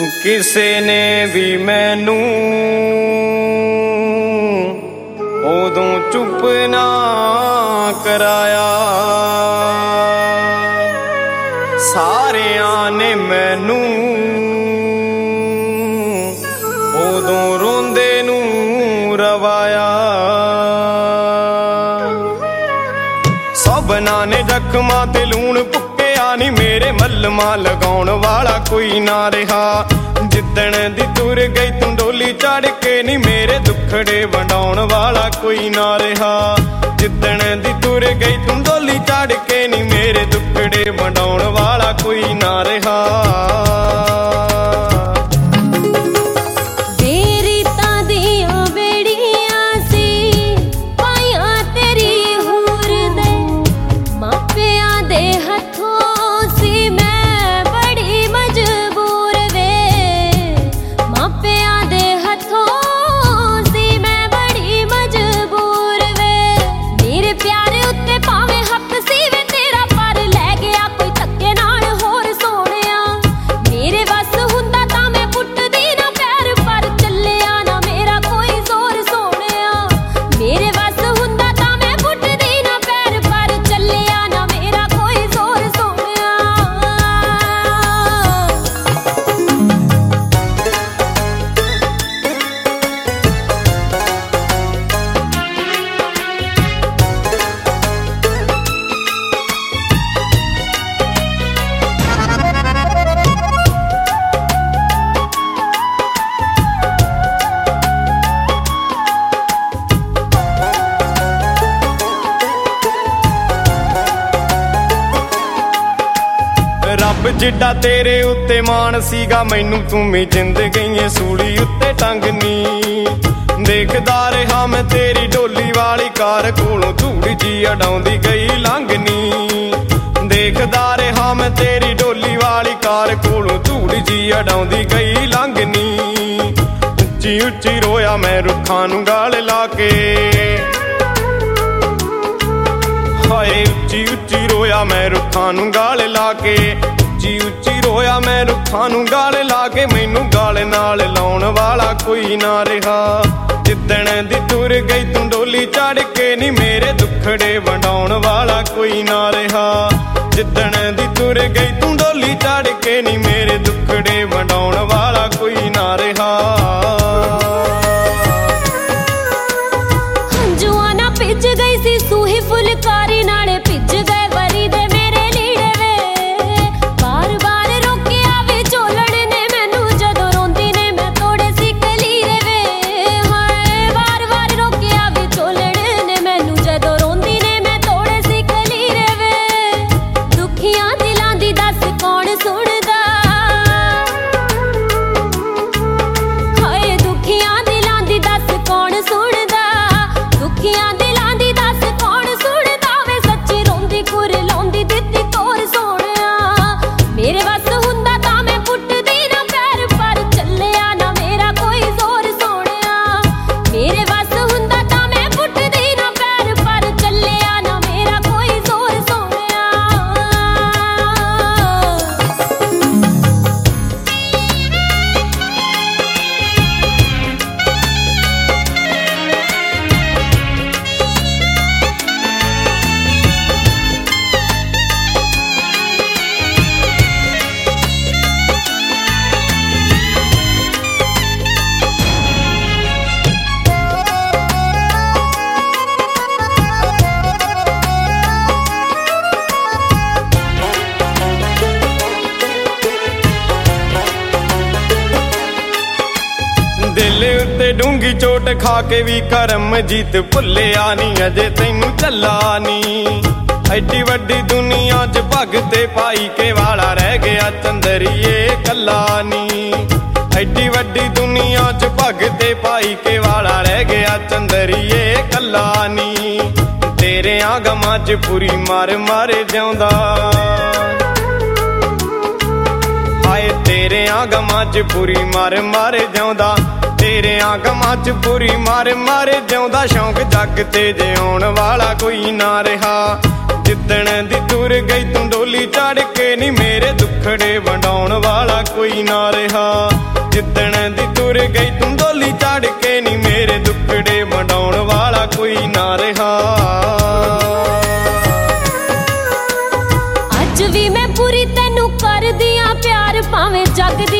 ਕਿਸੇ ਨੇ ਵੀ ਮੈਨੂੰ ਉਦੋਂ ਚੁੱਪ ਨਾ ਕਰਾਇਆ, ਸਾਰਿਆਂ ਨੇ ਮੈਨੂੰ ਉਦੋਂ ਰੋਂਦੇ ਨੂੰ ਰਵਾਇਆ। ਸਭਨਾਂ ਨੇ ਜ਼ਖਮਾਂ ਤੇ ਲੂਣ ਭੁੱਕਿਆ ਨੀ, ਮੇਰੇ ਮੱਲਮਾਂ ਲਗਾਉਣ ਵਾਲਾ ਕੋਈ ਨਾ ਰਿਹਾ। ਜਿੱਦਣ ਦੀ ਤੁਰ ਗਈ ਤੂੰ ਡੋਲੀ ਚੜ੍ਹ ਕੇ ਨੀ, ਮੇਰੇ ਦੁੱਖੜੇ ਵੰਡਾਉਣ ਵਾਲਾ ਕੋਈ ਨਾ ਰਿਹਾ। ਜਿੱਦਣ ਦੀ ਤੁਰ ਗਈ ਤੂੰ ਡੋਲੀ ਚੜ੍ਹ ਕੇ ਨੀ, ਮੇਰੇ ਦੁੱਖੜੇ ਵੰਡਾਉਣ ਵਾਲਾ ਕੋਈ ਨਾ ਰਿਹਾ। ਰੱਬ ਜਿੱਡਾ ਤੇਰੇ ਉੱਤੇ ਮਾਣ ਸੀਗਾ, ਮੈਨੂੰ ਤੂੰ ਵੀ ਜਿੰਦ ਗਈਏ ਸੂਲੀ ਉੱਤੇ ਟੰਗਨੀ। ਦੇਖਦਾ ਰਿਹਾ ਮੈਂ ਤੇਰੀ ਡੋਲੀ ਵਾਲੀ ਕਾਰ ਕੋਲੋਂ ਧੂੜ ਜੀ ਉਡਾਉਂਦੀ ਗਈ ਲੰਘਨੀ। ਦੇਖਦਾ ਰਿਹਾ ਮੈਂ ਤੇਰੀ ਡੋਲੀ ਵਾਲੀ ਕਾਰ ਕੋਲੋਂ ਧੂੜ ਜੀ ਉਡਾਉਂਦੀ ਗਈ ਲੰਘਨੀ। ਉੱਚੀ ਉੱਚੀ ਰੋਇਆ ਮੈਂ ਰੁੱਖਾਂ ਨੂੰ ਗਾਲ ਲਾ ਕੇ, ਹਾਏ ਉੱਚੀ ਉੱਚੀ ਰੋਇਆ ਮੈਂ ਰੁੱਖਾਂ ਨੂੰ ਗਾਲ ਲਾ ਕੇ। ਉੱਚੀ ਉੱਚੀ ਰੋਇਆ ਮੈਂ ਰੁੱਖਾਂ ਨੂੰ ਗਾਲ ਲਾ ਕੇ, ਮੈਨੂੰ ਗਾਲ ਨਾਲ ਲਾਉਣ ਵਾਲਾ ਕੋਈ ਨਾ ਰਿਹਾ। ਜਿੱਦਣ ਦੀ ਤੁਰ ਗਈ ਤੂੰ ਡੋਲੀ ਚੜ੍ਹ ਕੇ ਨੀ, ਮੇਰੇ ਦੁੱਖੜੇ ਵੰਡਾਉਣ ਵਾਲਾ ਕੋਈ ਨਾ ਰਿਹਾ। ਜਿੱਦਣ ਦੀ ਤੁਰ ਗਈ ਤੂੰ ਡੋਲੀ ਚੜ੍ਹ ਕੇ ਨੀ, ਮੇਰੇ ਦੁੱਖੜੇ ਵੰਡਾਉਣ ਵਾਲਾ ਕੋਈ ਨਾ ਰਿਹਾ। ਹੰਝੂਆਂ ਨਾ ਭਿੱਜ ਗਈ ਸੀ ਸੂਹੀ ਫੁਲਕਾਰੀ, ਨਾਲੇ ਭਿੱਜ ਗਏ ਵਰੀ ਦੇ ਮੇਰੇ ਲੀੜੇ ਵੇ। ਬਾਰ ਬਾਰ ਰੋਕਿਆ ਵੇ ਝੋਲਣ ਨੇ ਮੈਨੂੰ, ਜਦੋਂ ਰੋਂਦੀ ਨੇ ਮੈਂ ਤੋੜੇ ਸੀ ਕਲੀਰੇ ਵੇ। ਹਾਏ ਵਾਰ ਵਾਰ ਰੋਕਿਆ ਵੇ ਝੋਲਣ ਨੇ ਮੈਨੂੰ, ਜਦੋਂ ਰੋਂਦੀ ਨੇ ਮੈਂ ਤੋੜੇ ਸੀ ਕਲੀਰੇ ਵੇ। ਦੁਖੀਆਂ ਦਿਲਾਂ ਦੀ ਦੱਸ ਕੌਣ ਸੁਣਦਾ, ਹਾਏ ਦੁਖੀਆਂ ਦਿਲਾਂ ਦੀ ਦੱਸ ਕੌਣ ਸੁਣਦਾ। ਦੁਖੀਆਂ ਦਿਲਾਂ ਦੀ ਦੱਸ ਕੌਣ ਸੁਣਦਾ ਵੇ, ਸੱਚੀ ਰੋਂਦੀ ਕੁਰ ਲਾਉਂਦੀ ਦਿੱਤੀ ਤੋਰ ਸੋਹਣਿਆ। ਮੇਰੇ ਵੱਸ ਹੁੰਦਾ ਤਾਂ ਮੈਂ ਪੁੱਟਦੀ ਨਾ ਪੈਰ, ਪਰ ਚੱਲਿਆ ਨਾ ਮੇਰਾ ਕੋਈ ਜ਼ੋਰ ਸੋਹਣਿਆ। ਮੇਰੇ ਵੱਸ ਹੁੰਦਾ ਤਾਂ ਮੈਂ ਪੁੱਟਦੀ ਨਾ ਪੈਰ, ਪਰ ਚੱਲਿਆ ਨਾ ਮੇਰਾ ਕੋਈ ਜ਼ੋਰ ਸੋਹਣਿਆ। ਦਿਲ ਉੱਤੇ ਡੂੰਗੀ ਚੋਟ ਖਾ ਕੇ ਵੀ ਕਰਮਜੀਤ ਭੁੱਲਿਆ ਨੀ ਅਜੇ ਤੈਨੂੰ ਝੱਲਾ ਨੀ। ਐਡੀ ਵੱਡੀ ਦੁਨੀਆ 'ਚ ਭਗਤੇ ਪਾਈ ਕੇ ਵਾਲਾ ਰਹਿ ਗਿਆ ਚੰਦਰੀਏ ਕੱਲਾ ਨੀ। ਐਡੀ ਵੱਡੀ ਦੁਨੀਆ 'ਚ ਭਗਤੇ ਪਾਈ ਕੇ ਵਾਲਾ ਰਹਿ ਗਿਆ ਚੰਦਰੀਏ ਕੱਲਾ ਨੀ। ਤੇਰੇ ਆਗਮਾਂ 'ਚ ਪੂਰੀ ਮਾਰ ਮਾਰੇ ਜਿਉਂਦਾ, ਹਾਏ ਤੇਰੇ ਆਗਮਾਂ 'ਚ ਪੂਰੀ ਮਾਰ ਮਾਰੇ ਜਿਉਂਦਾ। ਤੇਰੇ ਆਗਮਾਂ 'ਚ ਪੂਰੀ ਮਾਰ ਮਾਰੇ ਜਿਉਂਦਾ। ਸ਼ੌਂਕ ਜੱਗ ਤੇ ਜਿਉਣ ਵਾਲਾ ਕੋਈ ਨਾ ਰਿਹਾ। ਜਿੱਦਣ ਦੀ ਤੁਰ ਗਈ ਤੂੰ ਡੋਲੀ ਚੜ੍ਹ ਕੇ ਨੀ, ਮੇਰੇ ਦੁੱਖੜੇ ਵੰਡਾਉਣ ਵਾਲਾ ਕੋਈ ਨਾ ਰਿਹਾ। ਜਿੱਦਣ ਦੀ ਤੁਰ ਗਈ ਤੂੰ ਡੋਲੀ ਚੜ ਕੇ ਨੀ ਮੇਰੇ ਦੁੱਖੜੇ ਵੰਡਾਉਣ ਵਾਲਾ ਕੋਈ ਨਾ ਰਿਹਾ। ਅੱਜ ਵੀ ਮੈਂ ਪੂਰੀ ਤੈਨੂੰ ਕਰਦੀ ਆਂ ਪਿਆਰ, ਭਾਵੇਂ ਜੱਗ